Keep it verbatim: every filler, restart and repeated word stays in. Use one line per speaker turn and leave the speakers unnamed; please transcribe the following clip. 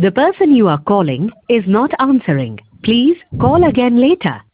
The person you are calling is not answering. Please call again later.